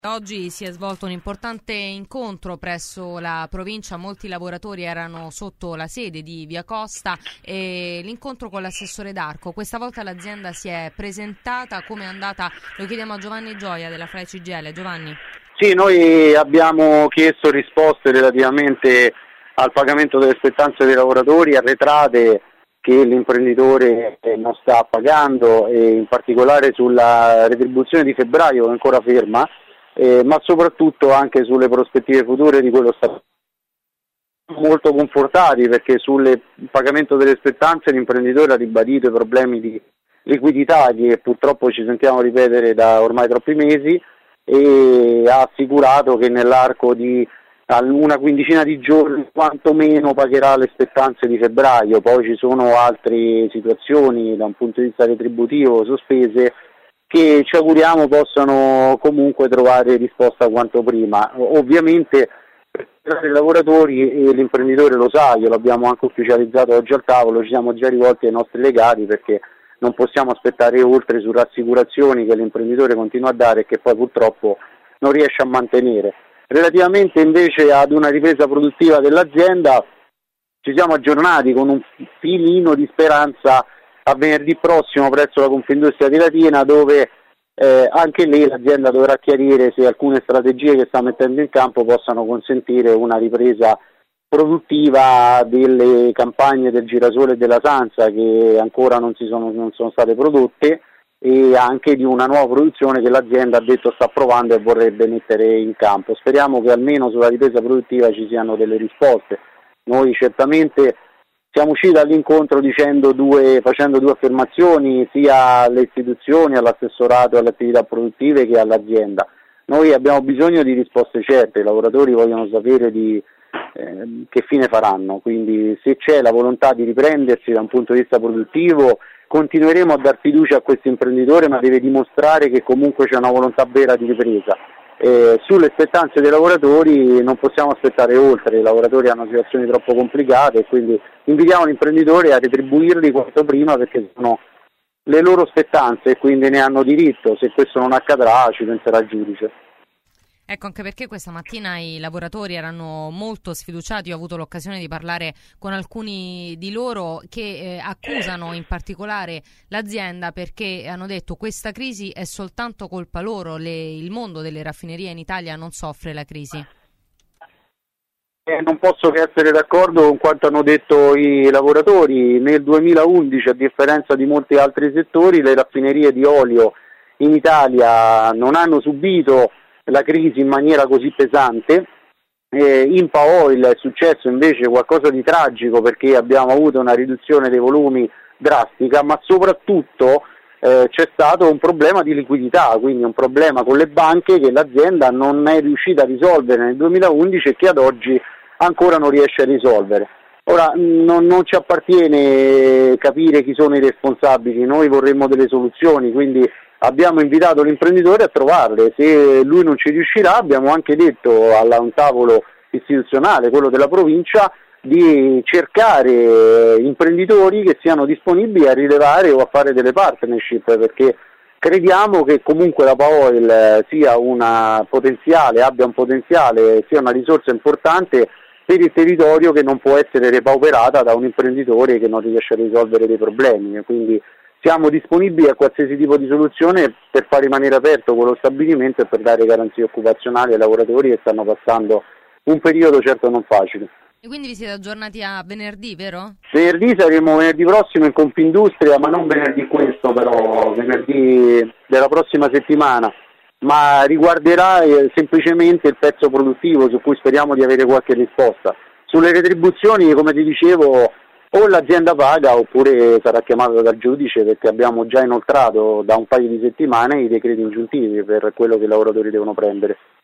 Oggi si è svolto un importante incontro presso la provincia, molti lavoratori erano sotto la sede di Via Costa e l'incontro con l'assessore D'Arco. Questa volta l'azienda si è presentata, come è andata? Lo chiediamo a Giovanni Gioia della FRAI CGIL. Giovanni. Sì, noi abbiamo chiesto risposte relativamente al pagamento delle spettanze dei lavoratori arretrate che l'imprenditore non sta pagando, e in particolare sulla retribuzione di febbraio che è ancora ferma. Ma soprattutto anche sulle prospettive future di quello Stato. Molto confortati perché sul pagamento delle spettanze l'imprenditore ha ribadito i problemi di liquidità che purtroppo ci sentiamo ripetere da ormai troppi mesi, e ha assicurato che nell'arco di una quindicina di giorni quantomeno pagherà le spettanze di febbraio. Poi ci sono altre situazioni da un punto di vista retributivo sospese che ci auguriamo possano comunque trovare risposta quanto prima. Ovviamente per i lavoratori, e l'imprenditore lo sa, io l'abbiamo anche ufficializzato oggi al tavolo, ci siamo già rivolti ai nostri legali perché non possiamo aspettare oltre su rassicurazioni che l'imprenditore continua a dare e che poi purtroppo non riesce a mantenere. Relativamente invece ad una ripresa produttiva dell'azienda ci siamo aggiornati con un filino di speranza a venerdì prossimo presso la Confindustria di Latina, dove anche lì l'azienda dovrà chiarire se alcune strategie che sta mettendo in campo possano consentire una ripresa produttiva delle campagne del girasole e della Sansa che ancora non sono state prodotte, e anche di una nuova produzione che l'azienda ha detto sta provando e vorrebbe mettere in campo. Speriamo che almeno sulla ripresa produttiva ci siano delle risposte. Noi certamente siamo usciti dall'incontro facendo due affermazioni sia alle istituzioni, all'assessorato, alle attività produttive che all'azienda. Noi abbiamo bisogno di risposte certe, i lavoratori vogliono sapere che fine faranno, quindi se c'è la volontà di riprendersi da un punto di vista produttivo continueremo a dar fiducia a questo imprenditore, ma deve dimostrare che comunque c'è una volontà vera di ripresa. Sulle spettanze dei lavoratori non possiamo aspettare oltre, i lavoratori hanno situazioni troppo complicate e quindi invitiamo l'imprenditore a retribuirli quanto prima perché sono le loro spettanze e quindi ne hanno diritto. Se questo non accadrà ci penserà il giudice. Ecco, anche perché questa mattina i lavoratori erano molto sfiduciati. Io ho avuto l'occasione di parlare con alcuni di loro che accusano in particolare l'azienda perché hanno detto questa crisi è soltanto colpa loro, il mondo delle raffinerie in Italia non soffre la crisi. Non posso che essere d'accordo con quanto hanno detto i lavoratori. Nel 2011, a differenza di molti altri settori, le raffinerie di olio in Italia non hanno subito la crisi in maniera così pesante. In Paoil è successo invece qualcosa di tragico perché abbiamo avuto una riduzione dei volumi drastica, ma soprattutto c'è stato un problema di liquidità, quindi un problema con le banche che l'azienda non è riuscita a risolvere nel 2011 e che ad oggi ancora non riesce a risolvere. Ora non ci appartiene capire chi sono i responsabili, noi vorremmo delle soluzioni, quindi abbiamo invitato l'imprenditore a trovarle. Se lui non ci riuscirà, abbiamo anche detto a un tavolo istituzionale, quello della provincia, di cercare imprenditori che siano disponibili a rilevare o a fare delle partnership, perché crediamo che comunque la Paoil abbia un potenziale, sia una risorsa importante per il territorio che non può essere repauperata da un imprenditore che non riesce a risolvere dei problemi. Quindi siamo disponibili a qualsiasi tipo di soluzione per far rimanere aperto quello stabilimento e per dare garanzie occupazionali ai lavoratori che stanno passando un periodo certo non facile. E quindi vi siete aggiornati a venerdì, vero? Venerdì prossimo in Confindustria, ma non venerdì questo però, venerdì della prossima settimana, ma riguarderà semplicemente il pezzo produttivo su cui speriamo di avere qualche risposta. Sulle retribuzioni, come ti dicevo, o l'azienda paga oppure sarà chiamata dal giudice, perché abbiamo già inoltrato da un paio di settimane i decreti ingiuntivi per quello che i lavoratori devono prendere.